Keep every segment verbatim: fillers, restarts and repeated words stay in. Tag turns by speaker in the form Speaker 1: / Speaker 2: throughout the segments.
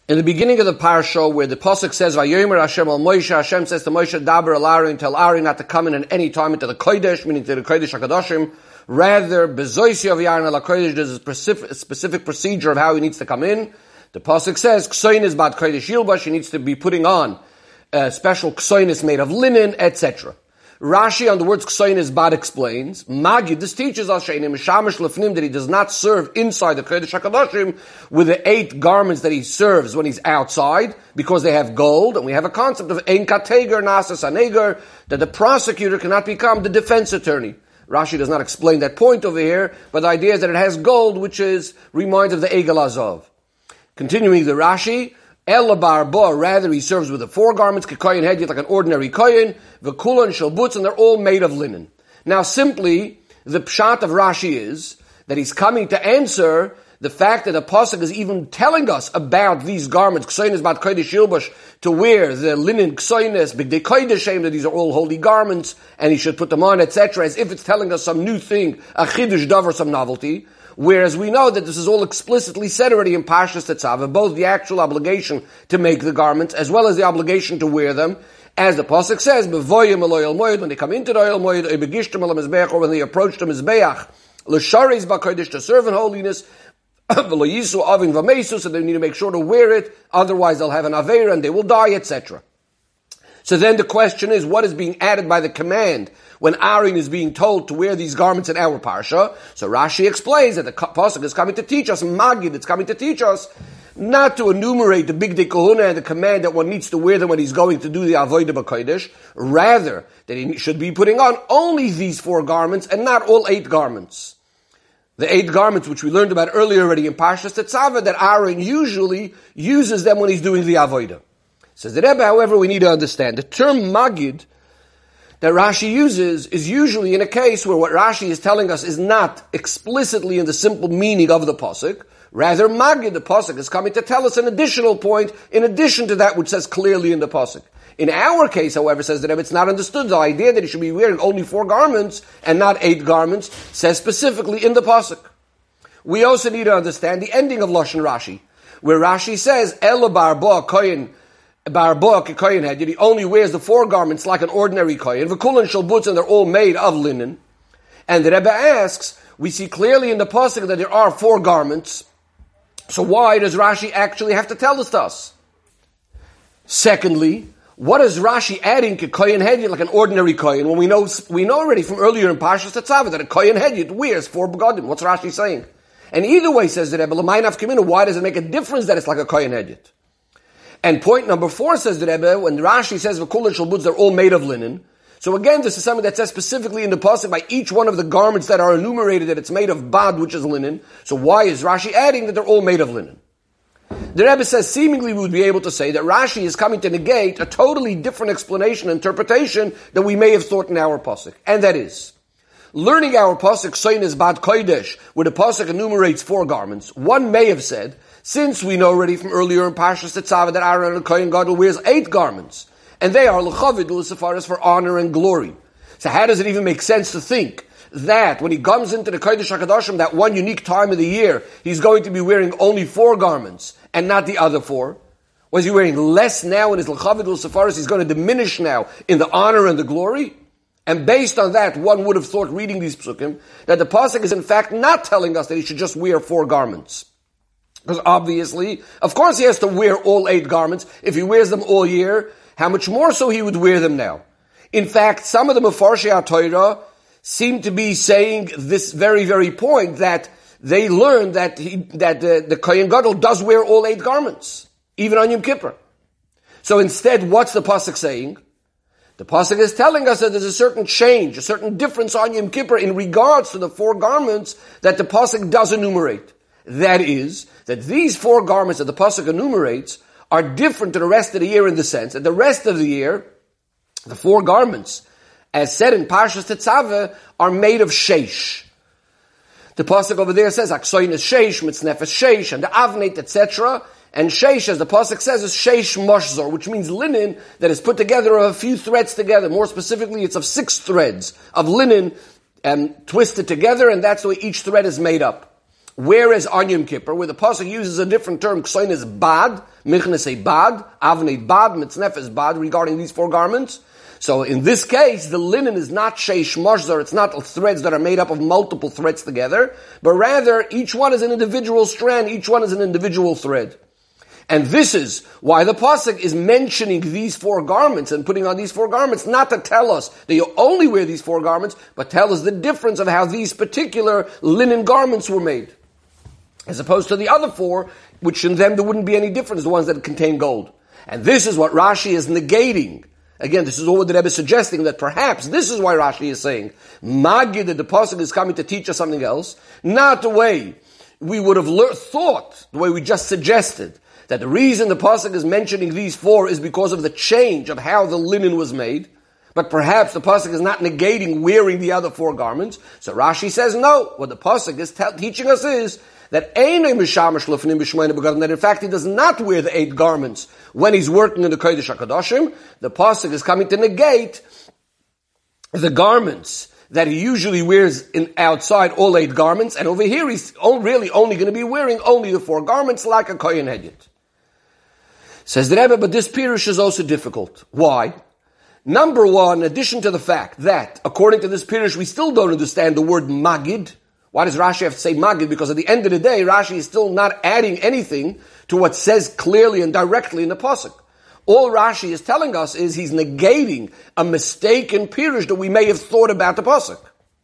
Speaker 1: In the beginning of the parsha, where the pasuk says, "Vayomer Hashem al Moshe," Hashem says to Moshe, "Daber al Aaron, tell Aaron not to come in at any time into the Kodesh," meaning to the Kodesh Hakadoshim. Rather, bezoisi of Yaron al Kodesh, there's a specific, specific procedure of how he needs to come in. The pasuk says, "Ksoin is bad Kodesh Yilbash," he needs to be putting on a special ksoinis made of linen, et cetera. Rashi on the words ksoinis bad explains, Magid, this teaches us that he does not serve inside the Kodesh HaKadoshim with the eight garments that he serves when he's outside, because they have gold, and we have a concept of ein kateger nasas aneger, that the prosecutor cannot become the defense attorney. Rashi does not explain that point over here, but the idea is that it has gold, which is reminds of the Egel Azov. Continuing the Rashi, El Barba, rather he serves with the four garments, Kekoyin Hedyet, like an ordinary koyin, Vekulan Shalbutz, and they're all made of linen. Now simply, the pshat of Rashi is that he's coming to answer the fact that the pasuk is even telling us about these garments, Ksoinis Bat Kodesh Yilbash, to wear the linen Ksoinis, Bigdei Kodeshim, that these are all holy garments, and he should put them on, et cetera, as if it's telling us some new thing, a chidush davar, some novelty. Whereas we know that this is all explicitly said already in Parshas Tetzaveh, both the actual obligation to make the garments as well as the obligation to wear them. As the pasuk says, "Bevoyim al Oyel Moed," when they come into the Oyel Moed, "Ebegishtem al Mizbeach," or when they approach the Mizbeach, "L'shareis b'kodesh," to serve in holiness, "V'lo yisu avin v'meisu," so they need to make sure to wear it, otherwise they'll have an aveira and they will die, et cetera. So then the question is, what is being added by the command when Aaron is being told to wear these garments in our parsha? So Rashi explains that the pasuk is coming to teach us, Magid, it's coming to teach us, not to enumerate the Bigdei Kahuna and the command that one needs to wear them when he's going to do the Avodah B'Kodesh, rather that he should be putting on only these four garments and not all eight garments. The eight garments which we learned about earlier already in Parshas Tetzaveh, that Aaron usually uses them when he's doing the Avodah. Says the Rebbe, however, we need to understand the term Magid that Rashi uses is usually in a case where what Rashi is telling us is not explicitly in the simple meaning of the pasuk. Rather, Magid, the pasuk, is coming to tell us an additional point in addition to that which says clearly in the pasuk. In our case, however, says the Rebbe, it's not understood. The idea that he should be wearing only four garments and not eight garments says specifically in the pasuk. We also need to understand the ending of Lashon Rashi, where Rashi says, "El barba koyin." Barba, a kohen head, he only wears the four garments like an ordinary kohen. V'kulan shalbutz, and they're all made of linen. And the Rebbe asks, we see clearly in the pasuk that there are four garments. So why does Rashi actually have to tell this to us? Secondly, what is Rashi adding to kohen head like an ordinary kohen? When we know we know already from earlier in Parshas Tetzaveh that a kohen head wears four begadim. What's Rashi saying? And either way, says the Rebbe, l'mayin hafkamina, why does it make a difference that it's like a kohen head? And point number four, says the Rebbe, when Rashi says v'kul shalbutz, they're all made of linen. So again, this is something that says specifically in the pasuk by each one of the garments that are enumerated that it's made of bad, which is linen. So why is Rashi adding that they're all made of linen? The Rebbe says seemingly we would be able to say that Rashi is coming to negate a totally different explanation, interpretation that we may have thought in our pasuk, and that is learning our pasuk Soin is bad kodesh, where the pasuk enumerates four garments. One may have said, since we know already from earlier in Parshas Tetzaveh that Aaron and Kohen Gadol wears eight garments, and they are l'chavid l'sefaris, for honor and glory. So how does it even make sense to think that when he comes into the Kodesh HaKadoshim, that one unique time of the year, he's going to be wearing only four garments and not the other four? Was he wearing less now in his l'chavid l'sefaris? He's going to diminish now in the honor and the glory? And based on that, one would have thought, reading these psukim, that the pasuk is in fact not telling us that he should just wear four garments. Because obviously, of course he has to wear all eight garments. If he wears them all year, how much more so he would wear them now? In fact, some of the Mefarshei HaTorah seem to be saying this very, very point, that they learned that he, that the, the Kohen Gadol does wear all eight garments, even on Yom Kippur. So instead, what's the pasuk saying? The pasuk is telling us that there's a certain change, a certain difference on Yom Kippur in regards to the four garments that the pasuk does enumerate. That is, that these four garments that the pasuk enumerates are different to the rest of the year in the sense that the rest of the year, the four garments, as said in Parshas Tetzaveh, are made of sheish. The pasuk over there says, Aksoin is sheish, mitznef is sheish, and the avnet, et cetera. And sheish, as the pasuk says, is sheish moshzor, which means linen that is put together of a few threads together. More specifically, it's of six threads of linen um, twisted together, and that's the way each thread is made up. Whereas on Yom Kippur, where the pasuk uses a different term, ksoin is bad, michnes a bad, avnei bad, mitznef is bad, regarding these four garments. So in this case, the linen is not sheish moshzar, it's not threads that are made up of multiple threads together, but rather each one is an individual strand, each one is an individual thread. And this is why the pasuk is mentioning these four garments and putting on these four garments, not to tell us that you only wear these four garments, but tell us the difference of how these particular linen garments were made. As opposed to the other four, which in them there wouldn't be any difference, the ones that contain gold. And this is what Rashi is negating. Again, this is all what the Rebbe is suggesting, that perhaps this is why Rashi is saying, Magid, that the pasuk is coming to teach us something else, not the way we would have le- thought, the way we just suggested, that the reason the pasuk is mentioning these four is because of the change of how the linen was made, but perhaps the pasuk is not negating wearing the other four garments. So Rashi says no. What the pasuk is te- teaching us is that that in fact he does not wear the eight garments when he's working in the Kodesh HaKadoshim. The pasuk is coming to negate the garments that he usually wears in outside, all eight garments, and over here he's really only going to be wearing only the four garments like a Kohen Hedyot. Says the Rebbe, but this Pirush is also difficult. Why? Number one, in addition to the fact that, according to this Pirush, we still don't understand the word Magid. Why does Rashi have to say Magid? Because at the end of the day, Rashi is still not adding anything to what says clearly and directly in the pasuk. All Rashi is telling us is he's negating a mistaken Pirush that we may have thought about the pasuk.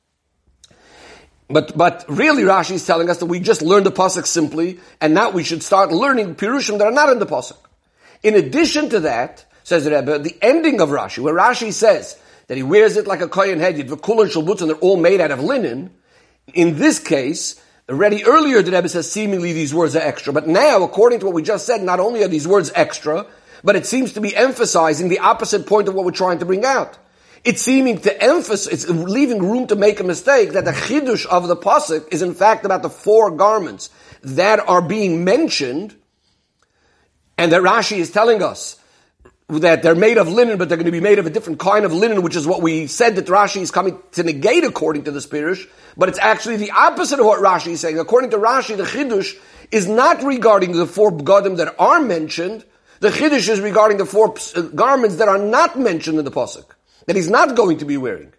Speaker 1: But, but really Rashi is telling us that we just learned the pasuk simply, and now we should start learning Pirushim that are not in the pasuk. In addition to that, says the Rebbe, the ending of Rashi, where Rashi says that he wears it like a Kohen Hedyot, v'kulon shalbutz, and they're all made out of linen. In this case, already earlier the Rebbe says seemingly these words are extra, but now, according to what we just said, not only are these words extra, but it seems to be emphasizing the opposite point of what we're trying to bring out. It's seeming to emphasize, it's leaving room to make a mistake that the chidush of the pasuk is in fact about the four garments that are being mentioned, and that Rashi is telling us that they're made of linen, but they're going to be made of a different kind of linen, which is what we said that Rashi is coming to negate according to this Pirush, but it's actually the opposite of what Rashi is saying. According to Rashi, the chidush is not regarding the four begadim that are mentioned. The chidush is regarding the four garments that are not mentioned in the pasuk, that he's not going to be wearing.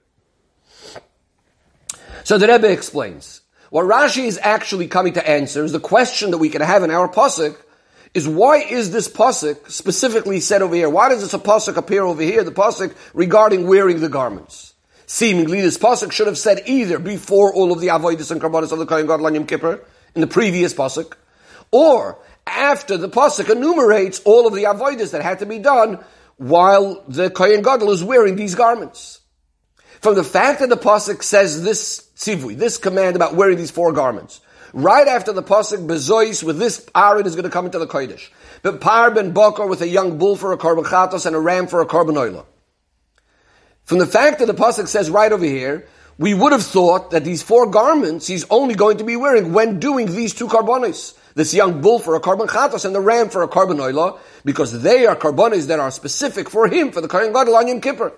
Speaker 1: So the Rebbe explains, what Rashi is actually coming to answer is the question that we can have in our pasuk, is why is this pasuk specifically said over here? Why does this pasuk appear over here, the pasuk regarding wearing the garments? Seemingly, this pasuk should have said either before all of the avodas and karbanos of the Kohen Gadol on Yom Kippur, in the previous pasuk, or after the pasuk enumerates all of the avodas that had to be done while the Kohen Gadol is wearing these garments. From the fact that the pasuk says this tzivui, this command about wearing these four garments, right after the pasuk bezois with this Aaron is going to come into the kodesh, but par ben bakar with a young bull for a korban chatos and a ram for a korban oila. From the fact that the pasuk says right over here, we would have thought that these four garments he's only going to be wearing when doing these two karbonos, this young bull for a korban chatos and the ram for a korban oila, because they are karbonos that are specific for him for the Kohen Gadol on Yom Kippur.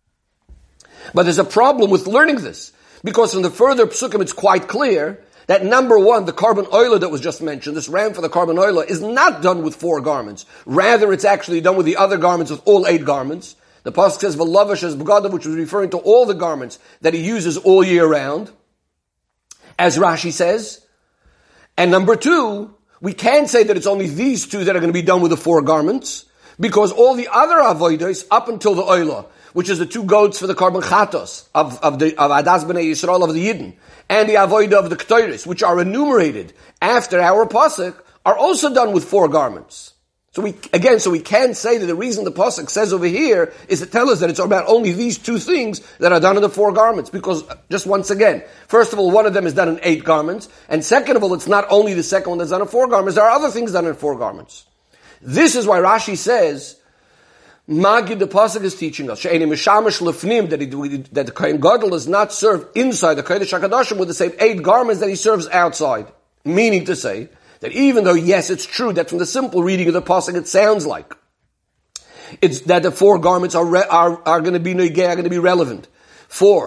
Speaker 1: But there's a problem with learning this, because from the further psukim it's quite clear that number one, the korban oila that was just mentioned, this ram for the korban oila, is not done with four garments. Rather, it's actually done with the other garments, with all eight garments. The pasuk says v'lavash es b'gadav, which was referring to all the garments that he uses all year round, as Rashi says. And number two, we can't say that it's only these two that are going to be done with the four garments, because all the other avodos up until the oila, which is the two goats for the korban chatos of, of the of Adas B'nai Yisrael of the Yidden, and the avodah of the Ketores, which are enumerated after our pasuk, are also done with four garments. So we, again, so we can say that the reason the pasuk says over here is to tell us that it's about only these two things that are done in the four garments, because, just once again, first of all, one of them is done in eight garments, and second of all, it's not only the second one that's done in four garments, there are other things done in four garments. This is why Rashi says, Magid, the pasuk is teaching us that, he, that the Kohen Gadol does not serve inside the Kodesh HaKadoshim with the same eight garments that he serves outside. Meaning to say that even though, yes, it's true that from the simple reading of the pasuk it sounds like it's that the four garments are re, are, are going to be negay, are going to be relevant for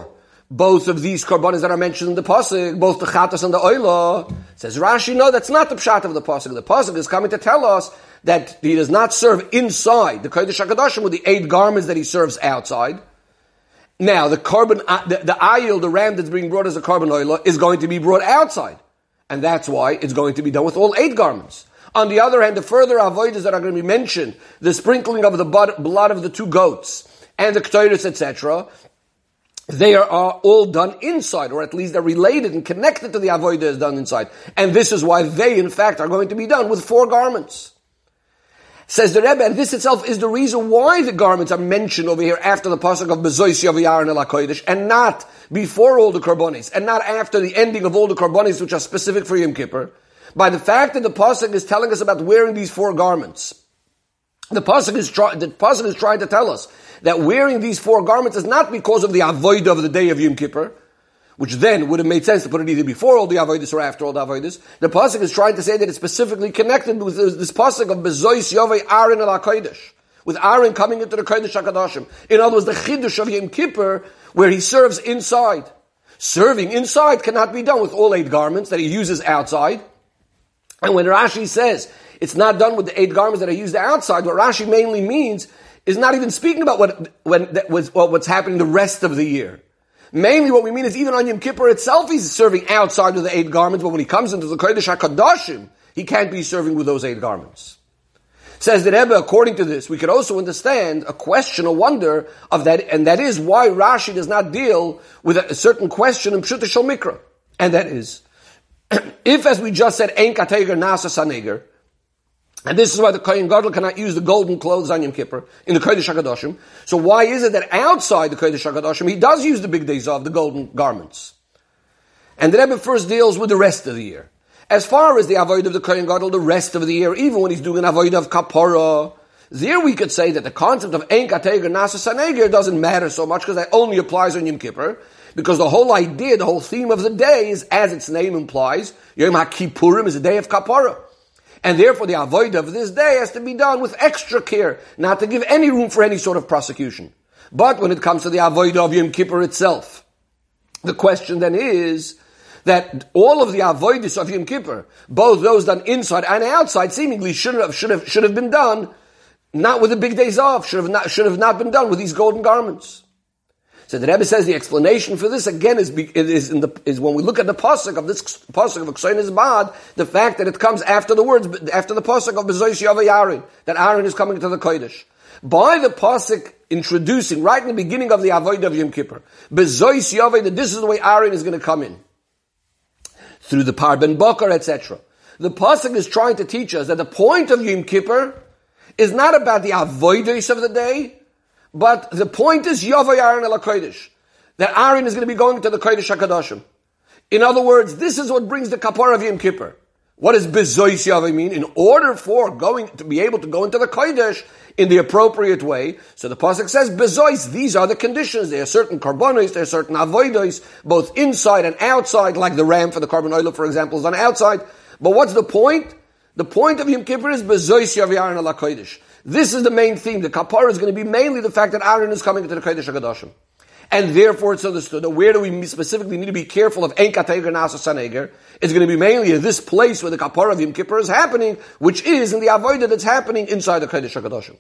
Speaker 1: both of these korbanos that are mentioned in the pasuk, both the chatas and the oila. Says Rashi, no, that's not the pshat of the pasuk. The pasuk is coming to tell us that he does not serve inside the Kodesh HaKadoshim with the eight garments that he serves outside. Now, the carbon, the, the ayil, the ram that's being brought as a carbon oil, is going to be brought outside. And that's why it's going to be done with all eight garments. On the other hand, the further avodas that are going to be mentioned, the sprinkling of the blood of the two goats, and the ktoiris, et cetera, they are, are all done inside, or at least they're related and connected to the avodah is done inside. And this is why they, in fact, are going to be done with four garments. Says the Rebbe, and this itself is the reason why the garments are mentioned over here after the pasuk of Bezois Yav El HaKodesh, and not before all the karbonis, and not after the ending of all the karbonis which are specific for Yom Kippur. By the fact that the pasuk is telling us about wearing these four garments, the pasuk is try, the pasuk is trying to tell us that wearing these four garments is not because of the avodah of the day of Yom Kippur, which then would have made sense to put it either before all the avodas or after all the avodas. The pasuk is trying to say that it's specifically connected with this pasuk of Bezois Yovei Aaron El HaKodesh, with Aaron coming into the Kodesh HaKadoshim. In other words, the chiddush of Yom Kippur, where he serves inside. Serving inside cannot be done with all eight garments that he uses outside. And when Rashi says it's not done with the eight garments that are used outside, what Rashi mainly means is not even speaking about what when that was what's happening the rest of the year. Mainly what we mean is even on Yom Kippur itself, he's serving outside of the eight garments, but when he comes into the Kodesh HaKadoshim, he can't be serving with those eight garments. Says the Rebbe, according to this, we could also understand a question, a wonder of that, and that is why Rashi does not deal with a, a certain question in Pshuta Shel Mikra. And that is, if, as we just said, Ein Kateger Nasa Saneger, and this is why the Kohen Gadol cannot use the golden clothes on Yom Kippur in the Kodesh HaKadoshim. So why is it that outside the Kodesh HaKadoshim he does use the big days of the golden garments? And the Rebbe first deals with the rest of the year. As far as the avodah of the Kohen Gadol, the rest of the year, even when he's doing an avodah of Kapara, there we could say that the concept of Ein Kateger Nasa Saneger doesn't matter so much because that only applies on Yom Kippur. Because the whole idea, the whole theme of the day is, as its name implies, Yom HaKippurim is a day of Kapara. And therefore the avodah of this day has to be done with extra care, not to give any room for any sort of prosecution. But when it comes to the avodah of Yom Kippur itself, the question then is that all of the avodas of Yom Kippur, both those done inside and outside, seemingly should have, should have, should have been done not with the big days off, should have not, should have not been done with these golden garments. So the Rebbe says the explanation for this again is is, in the, is when we look at the pasuk of this pasuk of Kseinis Bad, the fact that it comes after the words after the pasuk of Bezois Yavei Aaron, that Aaron is coming to the Kodesh. By the pasuk introducing right in the beginning of the avodah of Yom Kippur, Bezois Yavei, that this is the way Aaron is going to come in through the Par Ben Bakar, et cetera. The pasuk is trying to teach us that the point of Yom Kippur is not about the avodas of the day. But the point is Yavei Aaron El HaKodesh, that Aaron is going to be going to the Kodesh HaKadoshim. In other words, this is what brings the Kapara of Yom Kippur. What does Bezois Yavei mean? In order for going to be able to go into the Kodesh in the appropriate way, so the pasuk says Bezois. These are the conditions. There are certain karbonos, there are certain avodos, both inside and outside, like the ram for the carbon oil, for example, is on outside. But what's the point? The point of Yom Kippur is Bezois Yavei Aaron El HaKodesh. This is the main theme. The kapara is going to be mainly the fact that Aaron is coming into the Kodesh HaKadoshim. And therefore it's understood that where do we specifically need to be careful of Ein Kateger Nasa Saneger? It's going to be mainly in this place where the kapara of Yom Kippur is happening, which is in the avodah that's happening inside the Kodesh HaKadoshim.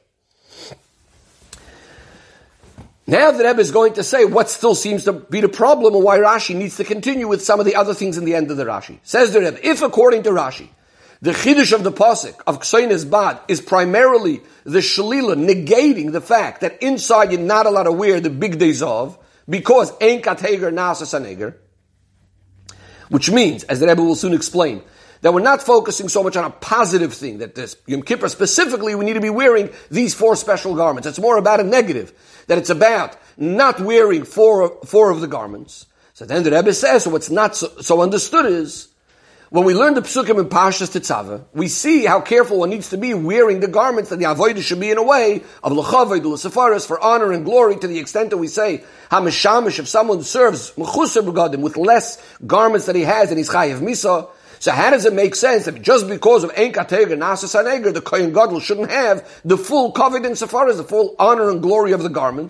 Speaker 1: Now the Rebbe is going to say what still seems to be the problem and why Rashi needs to continue with some of the other things in the end of the Rashi. Says the Rebbe, if according to Rashi, the chiddush of the pasuk of Kseinis Bad is primarily the shalila negating the fact that inside you're not allowed to wear the big days of because Ein Kateger Nasa Saneger, which means, as the Rebbe will soon explain, that we're not focusing so much on a positive thing, that this Yom Kippur specifically we need to be wearing these four special garments. It's more about a negative, that it's about not wearing four, four of the garments. So then the Rebbe says, so what's not so, so understood is, when we learn the Psukim in Parshas Tetzaveh, we see how careful one needs to be wearing the garments that the avodah should be in a way of l'chavod l'sefaris for honor and glory, to the extent that we say hamishamish, if someone serves mechuser begadim with less garments that he has and he's chayiv misa. So how does it make sense that just because of Ein Kateger Nasa Saneger, the Kohen Gadol shouldn't have the full kavod and sefaris, the full honor and glory of the garments?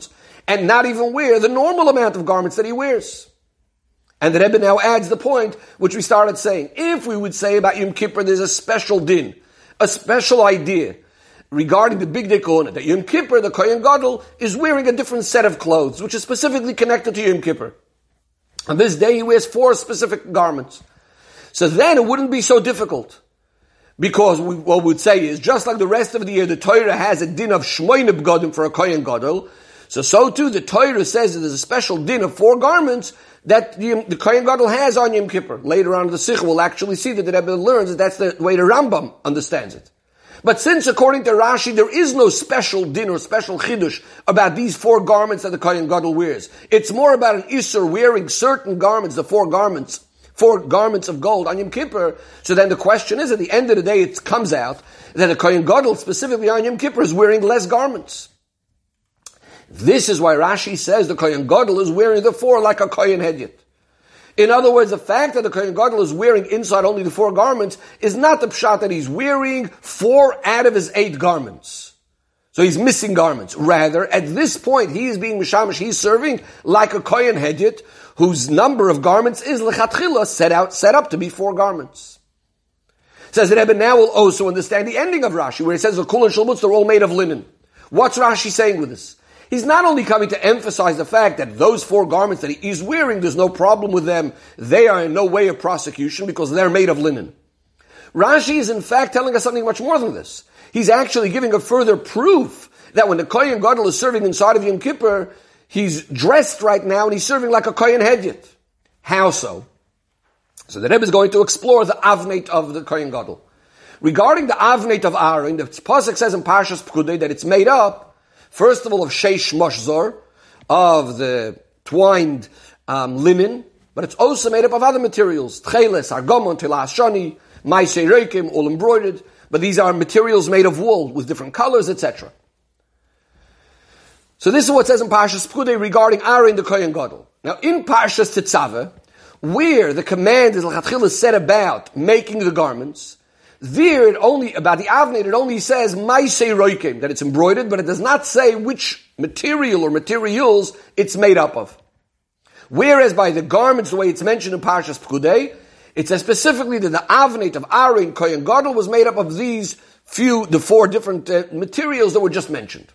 Speaker 1: and not even wear the normal amount of garments that he wears. And the Rebbe now adds the point which we started saying. If we would say about Yom Kippur there's a special din, a special idea regarding the Big Day Kohuna, that Yom Kippur, the Kohen Gadol, is wearing a different set of clothes, which is specifically connected to Yom Kippur. On this day he wears four specific garments. So then it wouldn't be so difficult. Because we, what we would say is, just like the rest of the year, the Torah has a din of Shmoyne B'godim for a Kohen Gadol, so so too the Torah says that there's a special din of four garments that the, the Kohen Gadol has on Yom Kippur. Later on in the Sikh we'll actually see that the Rebbe learns that that's the way the Rambam understands it. But since according to Rashi there is no special din or special chidush about these four garments that the Kohen Gadol wears, it's more about an Isser wearing certain garments, the four garments, four garments of gold on Yom Kippur. So then the question is, at the end of the day, it comes out that the Kohen Gadol, specifically on Yom Kippur, is wearing less garments. This is why Rashi says the Kohen Gadol is wearing the four like a Kohen Hedyot. In other words, the fact that the Kohen Gadol is wearing inside only the four garments is not the pshat that he's wearing four out of his eight garments. So he's missing garments. Rather, at this point, he is being mishamish, he's serving like a Kohen Hedyot, whose number of garments is lechatchila set out, set up to be four garments. Says the Rebbe now will also understand the ending of Rashi, where he says the kul and shalmutz, they're all made of linen. What's Rashi saying with this? He's not only coming to emphasize the fact that those four garments that he is wearing, there's no problem with them. They are in no way of prosecution because they're made of linen. Rashi is in fact telling us something much more than this. He's actually giving a further proof that when the Kohen Gadol is serving inside of Yom Kippur, he's dressed right now and he's serving like a Kohen Hedyot. How so? So the Rebbe is going to explore the avneit of the Kohen Gadol. Regarding the avneit of Aaron, the pasuk says in Parshas Pekudei that it's made up, first of all, of sheish moshzor, of the twined um, linen, but it's also made up of other materials, tcheles, argomon, telas shani, maisei reikim, all embroidered, but these are materials made of wool with different colors, et cetera. So this is what it says in Parshas Pekudei regarding Aaron the Kohen Gadol. Now in Parshas Tetzaveh, where the command is l'chatchila said about making the garments, there it only, about the avneit, it only says maisei roikim, that it's embroidered, but it does not say which material or materials it's made up of. Whereas by the garments, the way it's mentioned in Parshas Pekudei, it says specifically that the avneit of Aaron Kohen Gadol was made up of these few, the four different uh, materials that were just mentioned.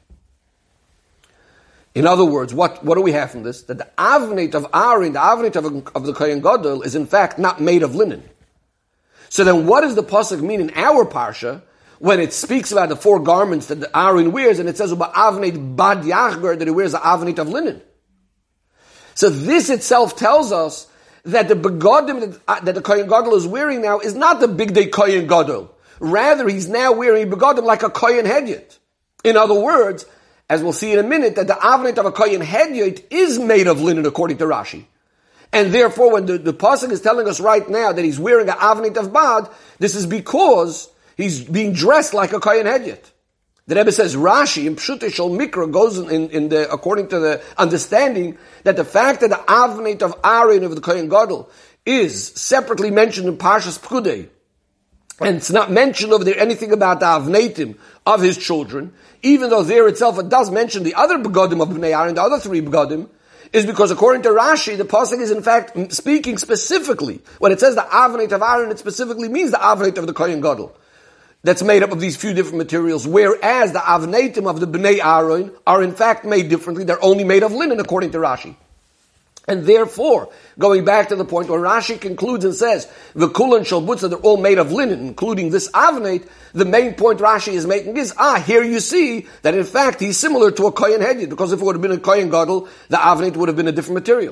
Speaker 1: In other words, what, what do we have from this? That the avneit of Aaron, the avneit of, of the Kohen Gadol, is in fact not made of linen. So then what does the pasuk mean in our parsha when it speaks about the four garments that Aaron wears and it says about avneit bad yachgar, that he wears the avneit of linen? So this itself tells us that the begodim that, uh, that the Kohen Gadol is wearing now is not the big day Kohen Gadol. Rather, he's now wearing begodim like a Kohen Hedyot. In other words, as we'll see in a minute, that the avneit of a Kohen Hedyot is made of linen according to Rashi. And therefore, when the, the pasuk is telling us right now that he's wearing an avneit of bad, this is because he's being dressed like a Kohen Hedyot. The Rebbe says Rashi in Pshutei Shel Mikra goes in, in the, according to the understanding that the fact that the avneit of Aaron of the Kohen Gadol is separately mentioned in Parshas Pekudei, and it's not mentioned over there anything about the avneitim of his children, even though there itself it does mention the other begodim of Bnei Aaron, the other three begodim, is because according to Rashi, the pasuk is in fact speaking specifically, when it says the avneit of Aaron, it specifically means the avneit of the Kohen Gadol, that's made up of these few different materials, whereas the avneitim of the Bnei Aaron are in fact made differently. They're only made of linen according to Rashi. And therefore, going back to the point where Rashi concludes and says, the kul and shalbutza, they're all made of linen, including this avneit, the main point Rashi is making is, ah, here you see that in fact he's similar to a Kohen Hedyot, because if it would have been a Kohen Gadol, the avneit would have been a different material.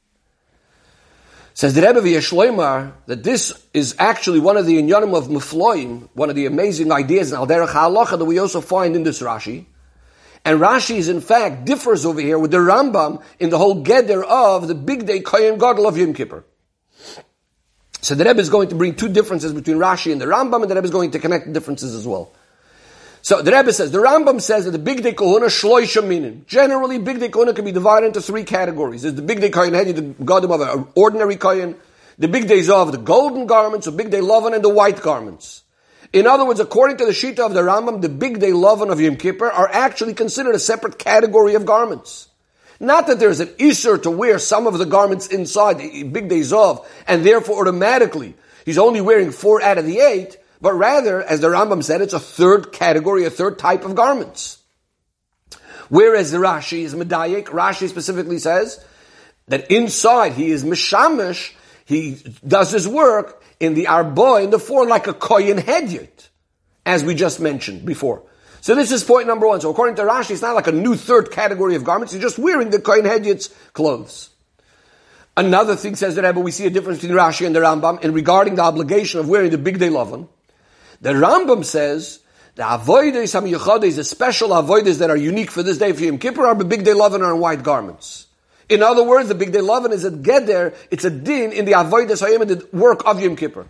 Speaker 1: Says the Rebbe V'Yeshloimar that this is actually one of the inyanim of Mefloim, one of the amazing ideas in Al Derech HaHalacha that we also find in this Rashi. And Rashi is in fact differs over here with the Rambam in the whole geder of the big day Kohen Gadol of Yom Kippur. So the Rebbe is going to bring two differences between Rashi and the Rambam, and the Rebbe is going to connect the differences as well. So the Rebbe says, the Rambam says that the big day kohuna shloisha minin. Generally, big day kohuna can be divided into three categories. There's the big day kohen hedyot, the godim of an ordinary kohen. The big days of the golden garments, the big day lovan, and the white garments. In other words, according to the Shita of the Rambam, the big day lovan of Yom Kippur are actually considered a separate category of garments. Not that there's an isur to wear some of the garments inside the big day Zov, and therefore automatically he's only wearing four out of the eight, but rather, as the Rambam said, it's a third category, a third type of garments. Whereas the Rashi is medayek, Rashi specifically says that inside he is mishamish, he does his work in the arba, in the four, like a koyin hedyot, as we just mentioned before. So this is point number one. So according to Rashi, it's not like a new third category of garments, he's just wearing the koyin hedyot's clothes. Another thing says the Rebbe, we see a difference between Rashi and the Rambam in regarding the obligation of wearing the big day lovan. The Rambam says the avodas hamiyuchades, the special avodas that are unique for this day for Yom Kippur, are the big day lovan are in white garments. In other words, the big day lovan is a geder, it's a din in the avodas hayom, the work of Yom Kippur.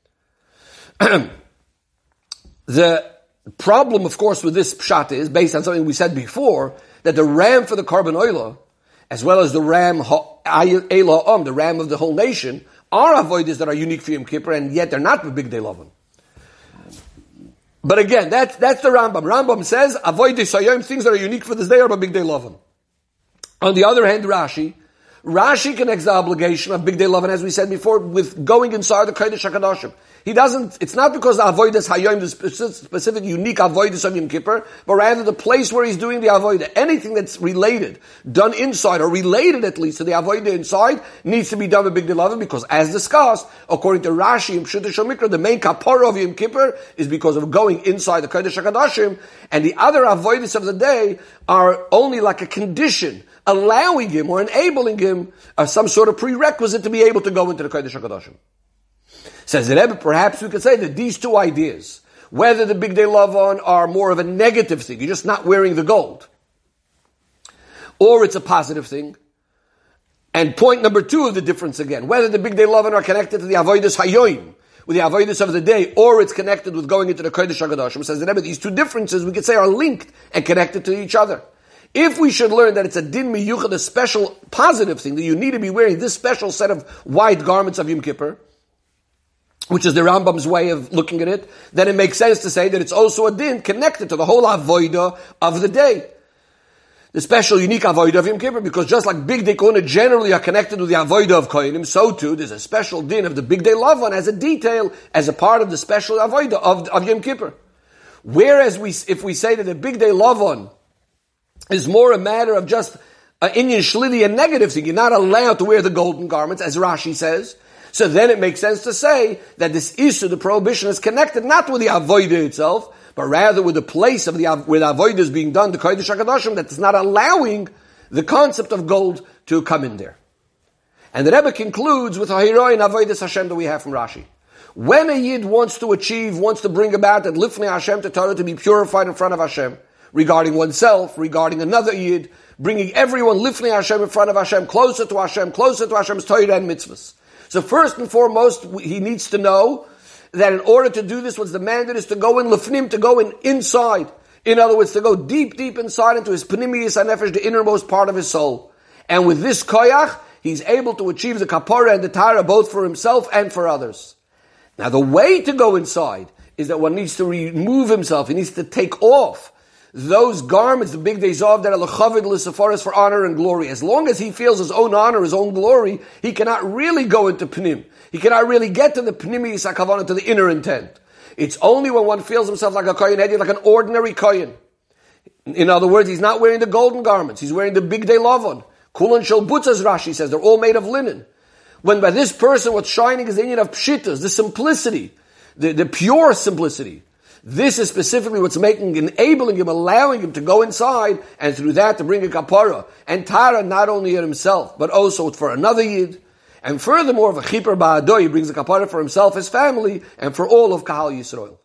Speaker 1: The problem, of course, with this pshat is based on something we said before, that the ram for the Korban Oila, as well as the ram Eila Om, the ram of the whole nation, are avodas that are unique for Yom Kippur, and yet they're not the big day lovan. But again, that's, that's the Rambam. Rambam says, avoid sayom, things that are unique for this day are a big day lovan. On the other hand, Rashi, Rashi connects the obligation of big day lovan, as we said before, with going inside the Kodesh HaKadoshim. He doesn't, it's not because the avodas hayom, the specific unique avodas of Yom Kippur, but rather the place where he's doing the avodah. Anything that's related, done inside, or related at least to the avodah inside, needs to be done with big day lovan, because as discussed, according to Rashi and Pshuta Shomikra, the main kapara of Yom Kippur is because of going inside the Kodesh HaKadoshim, and the other avodas of the day are only like a condition, allowing him or enabling him uh, some sort of prerequisite to be able to go into the Kodesh HaKadoshim. Says the Rebbe, perhaps we could say that these two ideas, whether the big day lovan are more of a negative thing, you're just not wearing the gold, or it's a positive thing. And point number two of the difference again, whether the big day lovan are connected to the avodas hayoim, with the avodas of the day, or it's connected with going into the Kodesh HaKadoshim. Says the Rebbe, these two differences we could say are linked and connected to each other. If we should learn that it's a din miyuchad, a special positive thing, that you need to be wearing this special set of white garments of Yom Kippur, which is the Rambam's way of looking at it, then it makes sense to say that it's also a din connected to the whole avodah of the day. The special, unique avodah of Yom Kippur, because just like big day kohuna generally are connected with the avodah of kohanim, so too there's a special din of the big day lovan as a detail, as a part of the special avodah of, of Yom Kippur. Whereas we, if we say that the big day lovan is more a matter of just an inyan shlili, a negative thing, you're not allowed to wear the golden garments, as Rashi says, so then it makes sense to say that this issue, the prohibition, is connected not with the avodah itself, but rather with the place of the where the avodah is being done, the Kodesh HaKadoshim, that is not allowing the concept of gold to come in there. And the Rebbe concludes with a hiroi and avodas Hashem that we have from Rashi. When a Yid wants to achieve, wants to bring about that lifnei Hashem to Torah, to be purified in front of Hashem, regarding oneself, regarding another Yid, bringing everyone lifnei Hashem in front of Hashem, closer to Hashem, closer to Hashem's Torah and mitzvahs. So first and foremost, he needs to know that in order to do this, what's demanded is to go in lefnim, to go in inside. In other words, to go deep, deep inside into his panimiyus hanefesh, the innermost part of his soul. And with this koyach, he's able to achieve the kapara and the tara both for himself and for others. Now the way to go inside is that one needs to remove himself. He needs to take off those garments, the big days of that are lechavid l'sefaris, for honor and glory. As long as he feels his own honor, his own glory, he cannot really go into pnim. He cannot really get to the pnimiyus hakavana, to the inner intent. It's only when one feels himself like a kohen hedyot, like an ordinary kohen. In other words, he's not wearing the golden garments. He's wearing the big day lavon. Kulan shel butzas, Rashi says, they're all made of linen. When by this person what's shining is the union of pshitas, the simplicity, the, the pure simplicity. This is specifically what's making, enabling him, allowing him to go inside, and through that to bring a kapara and tara, not only at himself, but also for another yid. And furthermore, v'chipar ba'adoi, he brings a kapara for himself, his family, and for all of Kahal Yisrael.